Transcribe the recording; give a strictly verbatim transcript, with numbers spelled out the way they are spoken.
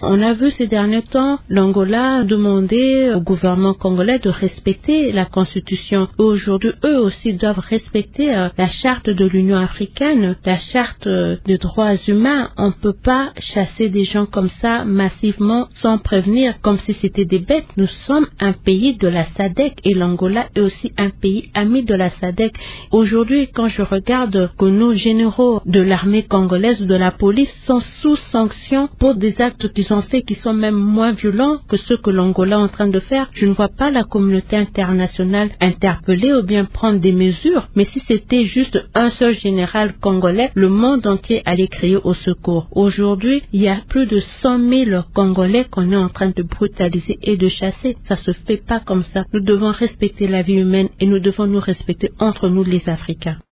On a vu ces derniers temps l'Angola demander au gouvernement congolais de respecter la Constitution. Aujourd'hui, eux aussi doivent respecter euh, la charte de l'Union africaine, la charte euh, des droits humains. On ne peut pas chasser des gens comme ça massivement sans prévenir, comme si c'était des bêtes. Nous sommes un pays de la S A D C et l'Angola est aussi un pays ami de la S A D C. Aujourd'hui, quand je regarde que nos généraux de l'armée congolaise ou de la police sont sous sanction pour des actes qu'ils ont faits qui sont même moins violents que ceux que l'Angola est en train de faire, je ne vois pas la communauté internationale interpeller ou bien prendre des mesures. Mais si c'était juste un seul général congolais, le monde entier allait crier au secours. Aujourd'hui, il y a plus de cent mille Congolais qu'on est en train de brutaliser et de chasser. Ça se fait pas comme ça. Nous devons respecter la vie humaine et nous devons nous respecter entre nous les Africains.